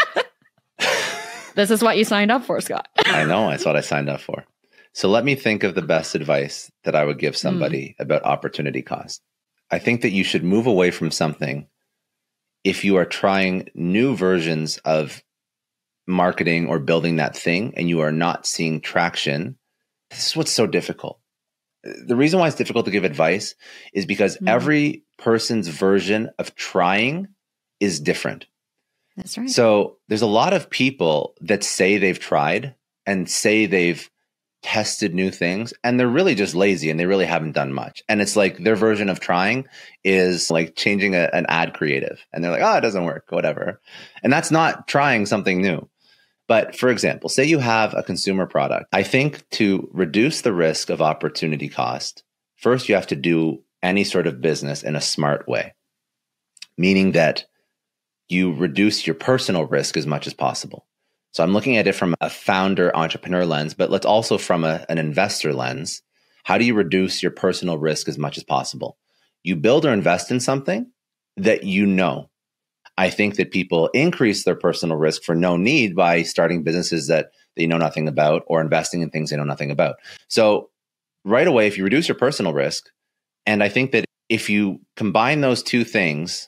This is what you signed up for, Scott. I know. That's what I signed up for. So let me think of the best advice that I would give somebody about opportunity cost. I think that you should move away from something if you are trying new versions of marketing or building that thing and you are not seeing traction, this is what's so difficult. The reason why it's difficult to give advice is because every person's version of trying is different. That's right. So there's a lot of people that say they've tried and say they've tested new things, and they're really just lazy and they really haven't done much. And it's like their version of trying is like changing an ad creative. And they're like, oh, it doesn't work, whatever. And that's not trying something new. But for example, say you have a consumer product. I think to reduce the risk of opportunity cost, first you have to do any sort of business in a smart way, meaning that you reduce your personal risk as much as possible. So I'm looking at it from a founder entrepreneur lens, but let's also from an investor lens. How do you reduce your personal risk as much as possible? You build or invest in something that you know. I think that people increase their personal risk for no need by starting businesses that they know nothing about or investing in things they know nothing about. So right away, if you reduce your personal risk, and I think that if you combine those two things,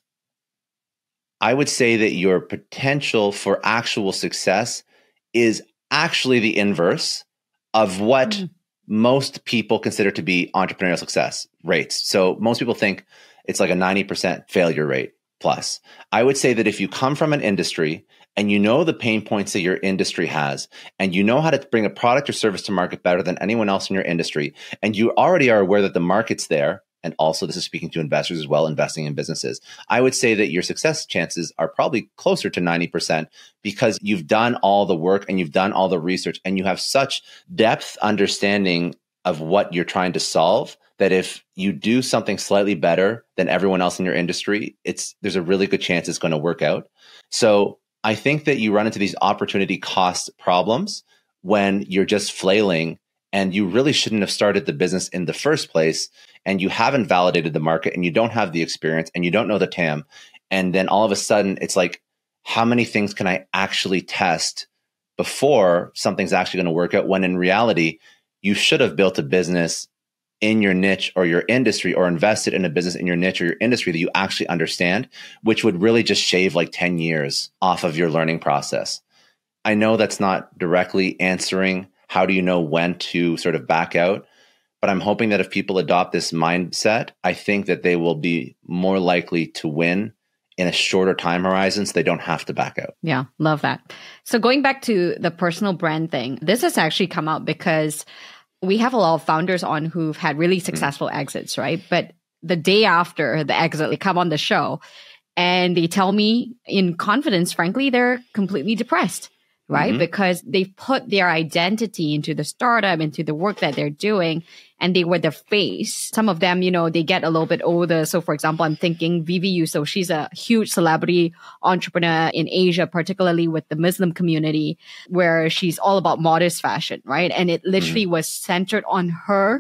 I would say that your potential for actual success is actually the inverse of what most people consider to be entrepreneurial success rates. So most people think it's like a 90% failure rate plus. I would say that if you come from an industry and you know the pain points that your industry has, and you know how to bring a product or service to market better than anyone else in your industry, and you already are aware that the market's there, and also this is speaking to investors as well, investing in businesses, I would say that your success chances are probably closer to 90% because you've done all the work and you've done all the research and you have such depth understanding of what you're trying to solve that if you do something slightly better than everyone else in your industry, there's a really good chance it's going to work out. So I think that you run into these opportunity cost problems when you're just flailing and you really shouldn't have started the business in the first place, and you haven't validated the market and you don't have the experience and you don't know the TAM. And then all of a sudden it's like, how many things can I actually test before something's actually going to work out? When in reality, you should have built a business in your niche or your industry, or invested in a business in your niche or your industry that you actually understand, which would really just shave like 10 years off of your learning process. I know that's not directly answering how do you know when to sort of back out, but I'm hoping that if people adopt this mindset, I think that they will be more likely to win in a shorter time horizon so they don't have to back out. Yeah, love that. So going back to the personal brand thing, this has actually come out because we have a lot of founders on who've had really successful exits, right? But the day after the exit, they come on the show and they tell me in confidence, frankly, they're completely depressed, right? Because they've put their identity into the startup, into the work that they're doing, and they were the face. Some of them, they get a little bit older. So for example, I'm thinking Vivi Yuso. She's a huge celebrity entrepreneur in Asia, particularly with the Muslim community, where she's all about modest fashion, right? And it literally was centered on her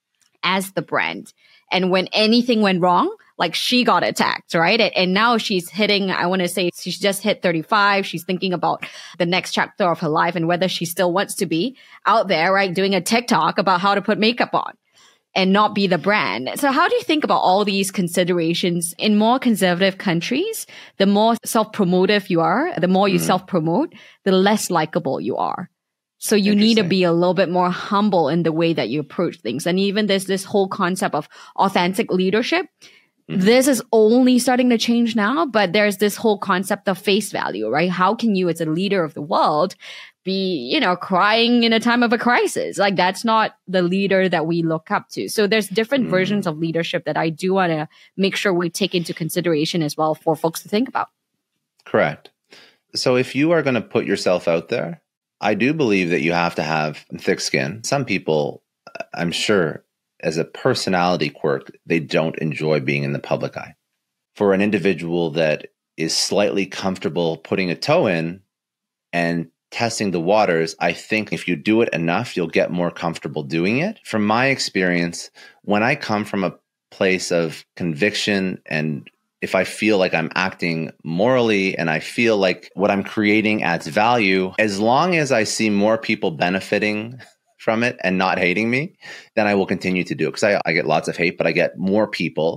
as the brand. And when anything went wrong, like she got attacked, right? And now she's hitting, I want to say she's just hit 35. She's thinking about the next chapter of her life and whether she still wants to be out there, right? Doing a TikTok about how to put makeup on and not be the brand. So how do you think about all these considerations in more conservative countries? The more self-promotive you are, the more you self-promote, the less likable you are. So you need to be a little bit more humble in the way that you approach things. And even there's this whole concept of authentic leadership. This is only starting to change now, but there's this whole concept of face value, right? How can you, as a leader of the world, be, crying in a time of a crisis? Like that's not the leader that we look up to. So there's different versions of leadership that I do want to make sure we take into consideration as well for folks to think about. Correct. So if you are going to put yourself out there, I do believe that you have to have thick skin. Some people, I'm sure, as a personality quirk, they don't enjoy being in the public eye. For an individual that is slightly comfortable putting a toe in and testing the waters, I think if you do it enough, you'll get more comfortable doing it. From my experience, when I come from a place of conviction, and if I feel like I'm acting morally and I feel like what I'm creating adds value, as long as I see more people benefiting from it and not hating me, then I will continue to do it. Because I get lots of hate, but I get more people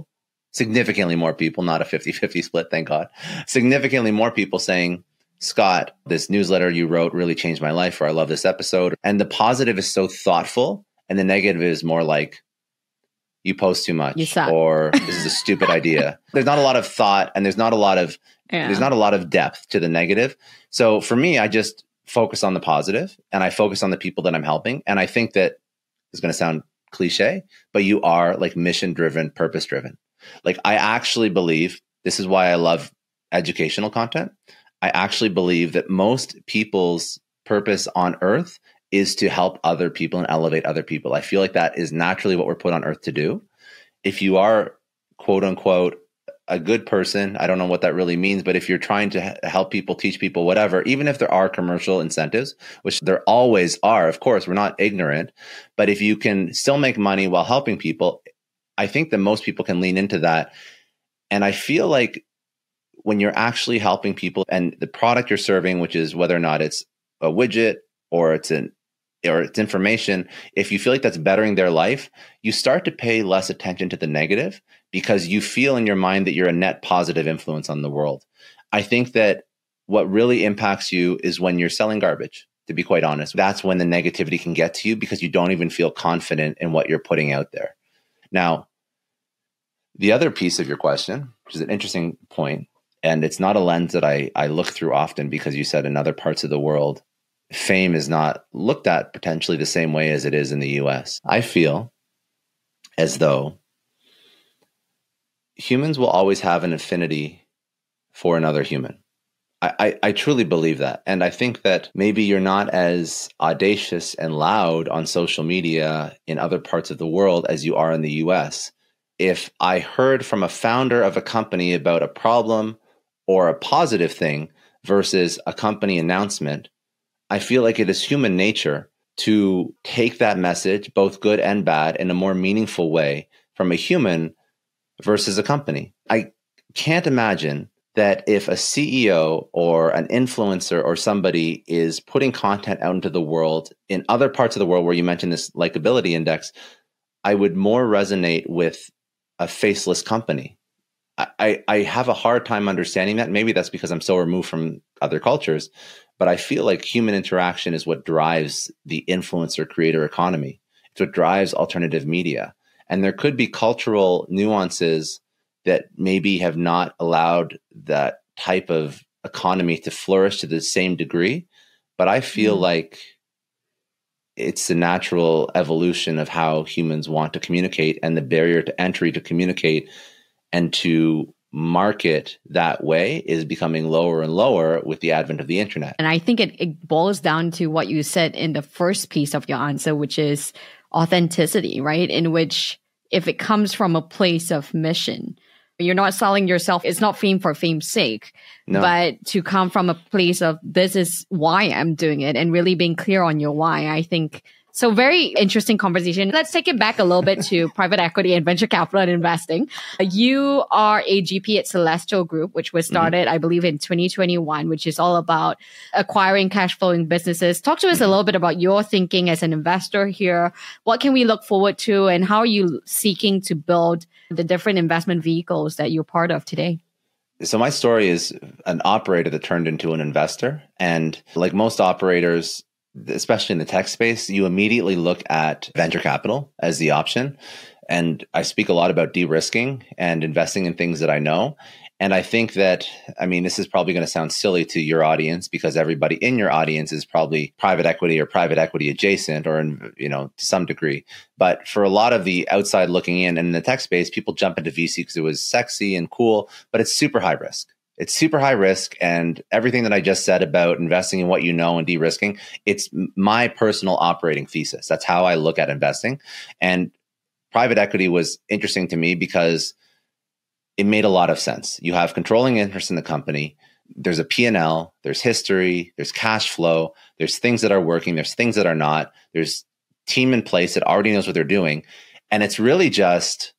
significantly more people, not a 50-50 split, thank God, significantly more people saying, Scott, this newsletter you wrote really changed my life, or I love this episode. And the positive is so thoughtful, and the negative is more like, you post too much, or this is a stupid idea. There's not a lot of thought, and there's not a lot of depth to the negative. So for me, I just focus on the positive, and I focus on the people that I'm helping. And I think that it's going to sound cliche, but you are like mission driven, purpose driven. Like, I actually believe, this is why I love educational content. I actually believe that most people's purpose on earth is to help other people and elevate other people. I feel like that is naturally what we're put on earth to do. If you are, quote unquote, a good person, I don't know what that really means, but if you're trying to help people, teach people, whatever, even if there are commercial incentives, which there always are, of course, we're not ignorant, but if you can still make money while helping people, I think that most people can lean into that. And I feel like when you're actually helping people, and the product you're serving, which is whether or not it's a widget or it's information, if you feel like that's bettering their life, you start to pay less attention to the negative, because you feel in your mind that you're a net positive influence on the world. I think that what really impacts you is when you're selling garbage, to be quite honest. That's when the negativity can get to you, because you don't even feel confident in what you're putting out there. Now, the other piece of your question, which is an interesting point, and it's not a lens that I look through often, because you said in other parts of the world, fame is not looked at potentially the same way as it is in the US. I feel as though humans will always have an affinity for another human. I truly believe that. And I think that maybe you're not as audacious and loud on social media in other parts of the world as you are in the US. If I heard from a founder of a company about a problem or a positive thing versus a company announcement, I feel like it is human nature to take that message, both good and bad, in a more meaningful way from a human versus a company. I can't imagine that if a CEO or an influencer or somebody is putting content out into the world in other parts of the world where you mentioned this likability index, I would more resonate with a faceless company. I have a hard time understanding that. Maybe that's because I'm so removed from other cultures, but I feel like human interaction is what drives the influencer creator economy. It's what drives alternative media. And there could be cultural nuances that maybe have not allowed that type of economy to flourish to the same degree. But I feel like it's the natural evolution of how humans want to communicate, and the barrier to entry to communicate and to market that way is becoming lower and lower with the advent of the internet. And I think it boils down to what you said in the first piece of your answer, which is authenticity, right? In which if it comes from a place of mission, you're not selling yourself. It's not fame for fame's sake, but to come from a place of this is why I'm doing it, and really being clear on your why. I think so. Very interesting conversation. Let's take it back a little bit to private equity and venture capital and investing. You are a GP at Celestial Group, which was started, I believe, in 2021, which is all about acquiring cash flowing businesses. Talk to us a little bit about your thinking as an investor here. What can we look forward to, and how are you seeking to build the different investment vehicles that you're part of today? So my story is an operator that turned into an investor. And like most operators, especially in the tech space, you immediately look at venture capital as the option. And I speak a lot about de-risking and investing in things that I know. And I think that, I mean, this is probably going to sound silly to your audience, because everybody in your audience is probably private equity or private equity adjacent, or, to some degree. But for a lot of the outside looking in the tech space, people jump into VC because it was sexy and cool, but it's super high risk. It's super high risk. And everything that I just said about investing in what you know and de-risking, it's my personal operating thesis. That's how I look at investing. And private equity was interesting to me because it made a lot of sense. You have controlling interest in the company. There's a P&L, there's history, there's cash flow, there's things that are working, there's things that are not. There's team in place that already knows what they're doing. And it's really just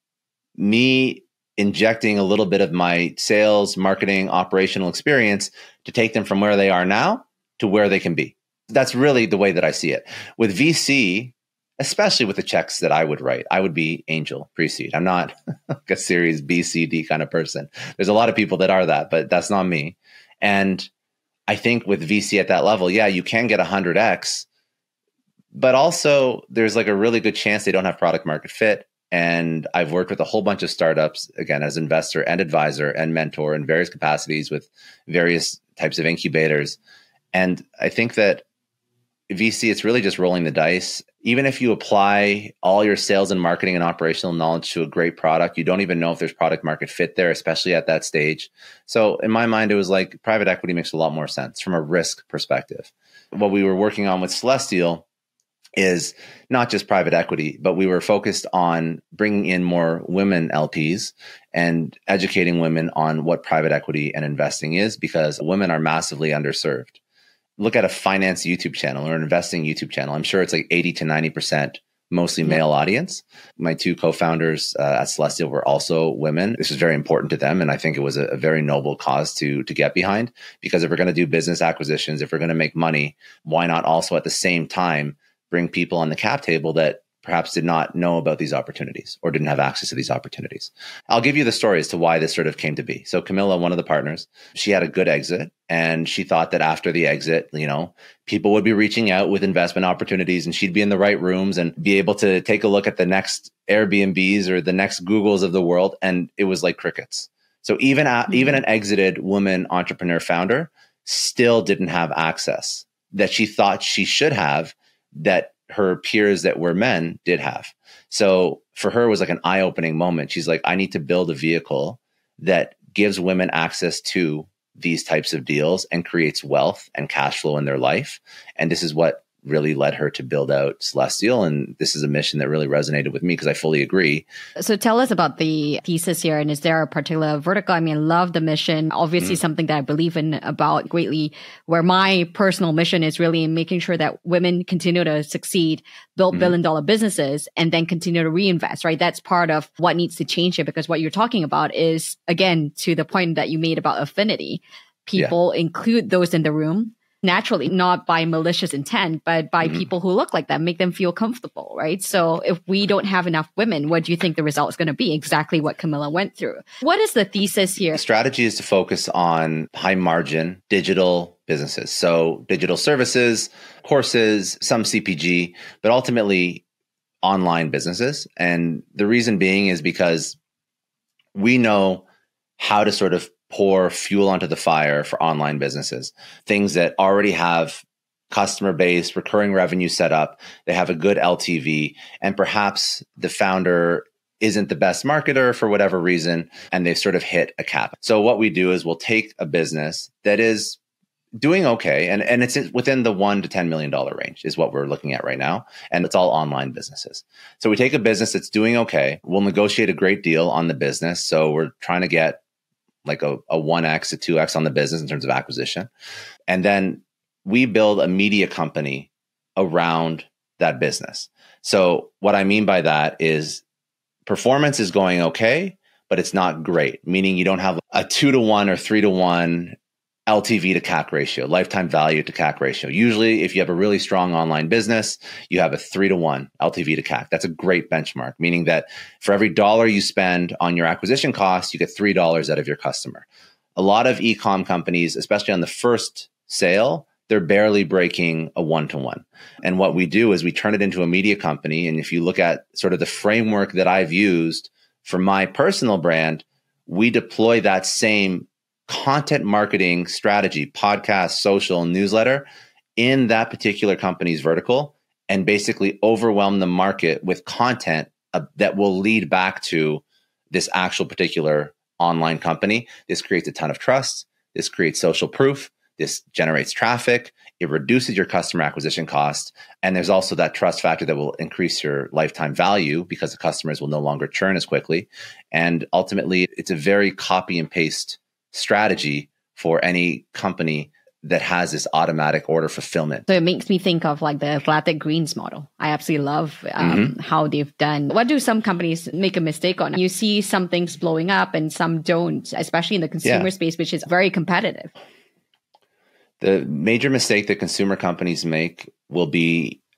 me injecting a little bit of my sales, marketing, operational experience to take them from where they are now to where they can be. That's really the way that I see it. With VC, especially with the checks that I would write. I would be angel pre-seed. I'm not like a series B, C, D kind of person. There's a lot of people that are that, but that's not me. And I think with VC at that level, yeah, you can get 100x, but also there's like a really good chance they don't have product market fit. And I've worked with a whole bunch of startups, again, as investor and advisor and mentor in various capacities with various types of incubators. And I think that VC, it's really just rolling the dice. Even if you apply all your sales and marketing and operational knowledge to a great product, you don't even know if there's product market fit there, especially at that stage. So in my mind, it was like private equity makes a lot more sense from a risk perspective. What we were working on with Celestial is not just private equity, but we were focused on bringing in more women LPs and educating women on what private equity and investing is, because women are massively underserved. Look at a finance YouTube channel or an investing YouTube channel. I'm sure it's like 80 to 90% mostly male audience. My two co-founders at Celestial were also women. This was very important to them. And I think it was a very noble cause to get behind, because if we're going to do business acquisitions, if we're going to make money, why not also at the same time bring people on the cap table that perhaps did not know about these opportunities or didn't have access to these opportunities. I'll give you the story as to why this sort of came to be. So Camilla, one of the partners, she had a good exit, and she thought that after the exit, people would be reaching out with investment opportunities, and she'd be in the right rooms and be able to take a look at the next Airbnbs or the next Googles of the world. And it was like crickets. So even an exited woman entrepreneur founder still didn't have access that she thought she should have, that her peers that were men did have. So for her, it was like an eye-opening moment. She's like, I need to build a vehicle that gives women access to these types of deals and creates wealth and cash flow in their life. And this is what really led her to build out Celestial. And this is a mission that really resonated with me, because I fully agree. So tell us about the thesis here. And is there a particular vertical? I mean, I love the mission. Obviously, something that I believe in about greatly, where my personal mission is really in making sure that women continue to succeed, build billion-dollar businesses, and then continue to reinvest, right? That's part of what needs to change here, because what you're talking about is, again, to the point that you made about affinity. People include those in the room naturally, not by malicious intent, but by people who look like them, make them feel comfortable, right? So if we don't have enough women, what do you think the result is going to be? Exactly what Camilla went through. What is the thesis here? The strategy is to focus on high margin digital businesses. So digital services, courses, some CPG, but ultimately online businesses. And the reason being is because we know how to sort of pour fuel onto the fire for online businesses, things that already have customer base, recurring revenue set up, they have a good LTV, and perhaps the founder isn't the best marketer for whatever reason, and they've sort of hit a cap. So what we do is we'll take a business that is doing okay, and it's within the $1 to $10 million range is what we're looking at right now. And it's all online businesses. So we take a business that's doing okay. We'll negotiate a great deal on the business. So we're trying to get like a 1x, a 2x on the business in terms of acquisition. And then we build a media company around that business. So what I mean by that is performance is going okay, but it's not great, meaning you don't have a 2-to-1 or 3-to-1 LTV to CAC ratio, lifetime value to CAC ratio. Usually, if you have a really strong online business, you have a 3-to-1 LTV to CAC. That's a great benchmark, meaning that for every dollar you spend on your acquisition costs, you get $3 out of your customer. A lot of e-com companies, especially on the first sale, they're barely breaking a 1-to-1. And what we do is we turn it into a media company. And if you look at sort of the framework that I've used for my personal brand, we deploy that same content marketing strategy, podcast, social, newsletter in that particular company's vertical, and basically overwhelm the market with content that will lead back to this actual particular online company. This creates a ton of trust. This creates social proof. This generates traffic. It reduces your customer acquisition cost. And there's also that trust factor that will increase your lifetime value, because the customers will no longer churn as quickly. And ultimately, it's a very copy and paste strategy for any company that has this automatic order fulfillment. So it makes me think of like the Athletic Greens model. I absolutely love how they've done. What do some companies make a mistake on? You see some things blowing up and some don't, especially in the consumer space, which is very competitive. The major mistake that consumer companies make will be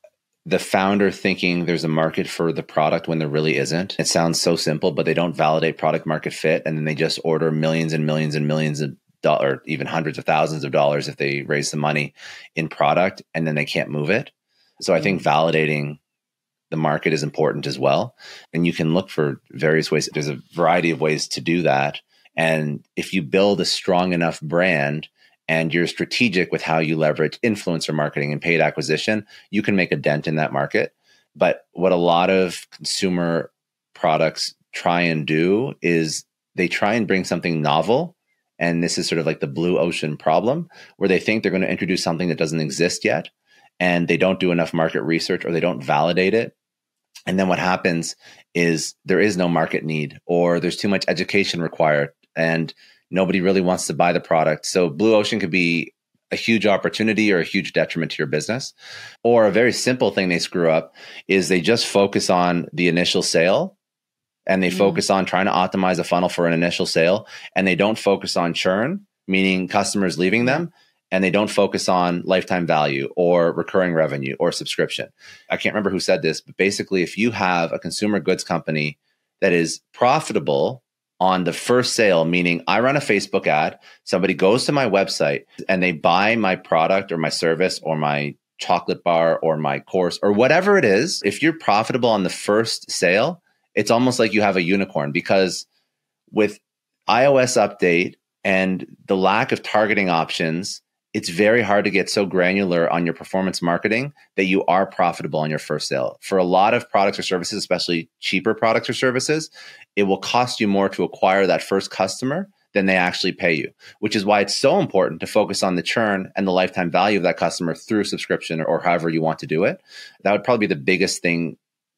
the founder thinking there's a market for the product when there really isn't. It sounds so simple, but they don't validate product market fit. And then they just order millions and millions and millions of dollars, or even hundreds of thousands of dollars if they raise the money in product, and then they can't move it. So I think validating the market is important as well. And you can look for various ways. There's a variety of ways to do that. And if you build a strong enough brand and you're strategic with how you leverage influencer marketing and paid acquisition, you can make a dent in that market. But what a lot of consumer products try and do is they try and bring something novel. And this is sort of like the blue ocean problem, where they think they're going to introduce something that doesn't exist yet. And they don't do enough market research, or they don't validate it. And then what happens is there is no market need, or there's too much education required, and nobody really wants to buy the product. So blue ocean could be a huge opportunity or a huge detriment to your business. Or a very simple thing they screw up is they just focus on the initial sale, and they focus on trying to optimize a funnel for an initial sale, and they don't focus on churn, meaning customers leaving them. And they don't focus on lifetime value or recurring revenue or subscription. I can't remember who said this, but basically, if you have a consumer goods company that is profitable on the first sale, meaning I run a Facebook ad, somebody goes to my website and they buy my product or my service or my chocolate bar or my course or whatever it is, if you're profitable on the first sale, it's almost like you have a unicorn, because with iOS update and the lack of targeting options, it's very hard to get so granular on your performance marketing that you are profitable on your first sale. For a lot of products or services, especially cheaper products or services, it will cost you more to acquire that first customer than they actually pay you, which is why it's so important to focus on the churn and the lifetime value of that customer through subscription or however you want to do it. That would probably be the biggest thing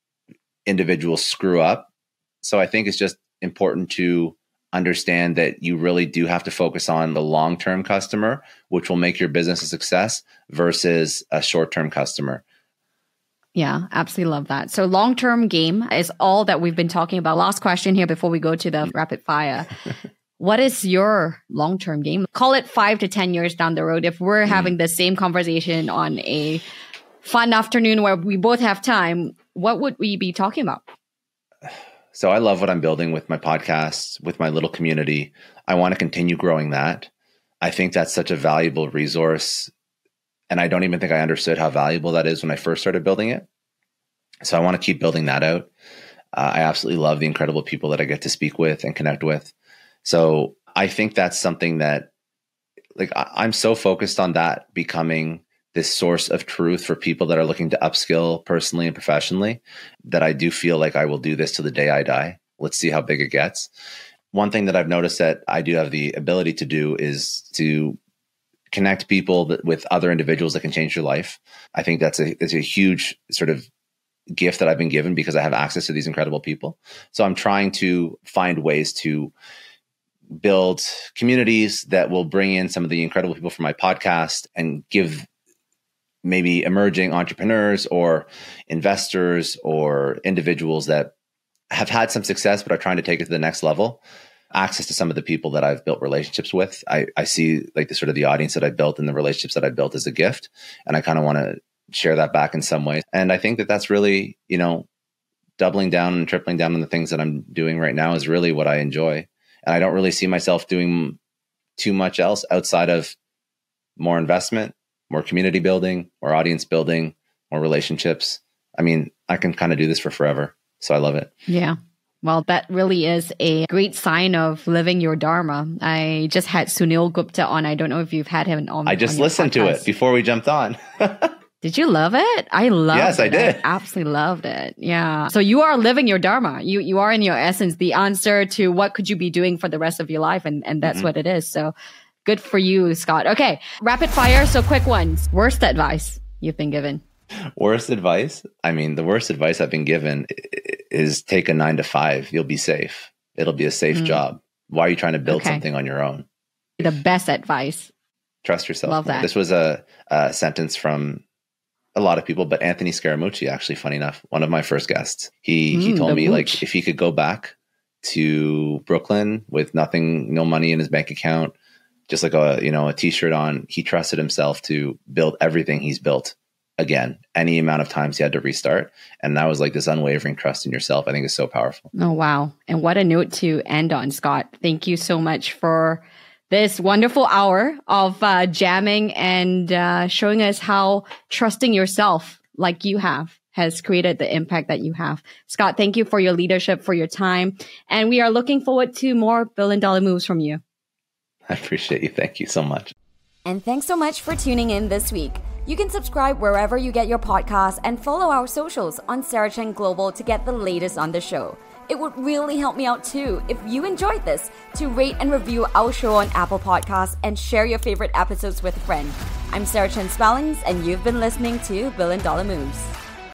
individuals screw up. So I think it's just important to understand that you really do have to focus on the long-term customer, which will make your business a success, versus a short-term customer. Yeah, absolutely love that. So long-term game is all that we've been talking about. Last question here before we go to the rapid fire. What is your long-term game? Call it 5 to 10 years down the road. If we're having the same conversation on a fun afternoon where we both have time, what would we be talking about? So I love what I'm building with my podcast, with my little community. I want to continue growing that. I think that's such a valuable resource. And I don't even think I understood how valuable that is when I first started building it. So I want to keep building that out. I absolutely love the incredible people that I get to speak with and connect with. So I think that's something that, like, I'm so focused on that becoming this source of truth for people that are looking to upskill personally and professionally, that I do feel like I will do this to the day I die. Let's see how big it gets. One thing that I've noticed that I do have the ability to do is to connect people with other individuals that can change your life. I think that's a huge sort of gift that I've been given because I have access to these incredible people. So I'm trying to find ways to build communities that will bring in some of the incredible people from my podcast and give maybe emerging entrepreneurs or investors or individuals that have had some success but are trying to take it to the next level access to some of the people that I've built relationships with. I see like the sort of the audience that I built and the relationships that I built as a gift. And I kind of want to share that back in some way. And I think that that's really, doubling down and tripling down on the things that I'm doing right now is really what I enjoy. And I don't really see myself doing too much else outside of more investment, more community building, more audience building, more relationships. I mean, I can kind of do this for forever. So I love it. Yeah. Well, that really is a great sign of living your dharma. I just had Sunil Gupta on. I don't know if you've had him on. I just listened to it before we jumped on. Did you love it? I loved it. Yes, I did. I absolutely loved it. Yeah. So you are living your dharma. You are in your essence the answer to what could you be doing for the rest of your life. And that's what it is. So good for you, Scott. Okay. Rapid fire. So quick ones. Worst advice you've been given? Worst advice? I mean, the worst advice I've been given is take a 9-to-5. You'll be safe. It'll be a safe job. Why are you trying to build something on your own? The best advice. Trust yourself. Love that. This was a sentence from a lot of people, but Anthony Scaramucci, actually, funny enough, one of my first guests, he told me like if he could go back to Brooklyn with nothing, no money in his bank account, just like a t-shirt on, he trusted himself to build everything he's built again, any amount of times you had to restart. And that was like this unwavering trust in yourself, I think is so powerful. Oh, wow. And what a note to end on, Scott. Thank you so much for this wonderful hour of jamming and showing us how trusting yourself like you have has created the impact that you have. Scott, thank you for your leadership, for your time. And we are looking forward to more billion-dollar moves from you. I appreciate you. Thank you so much. And thanks so much for tuning in this week. You can subscribe wherever you get your podcasts and follow our socials on Sarah Chen Global to get the latest on the show. It would really help me out too if you enjoyed this to rate and review our show on Apple Podcasts and share your favorite episodes with a friend. I'm Sarah Chen Spellings, and you've been listening to Billion Dollar Moves.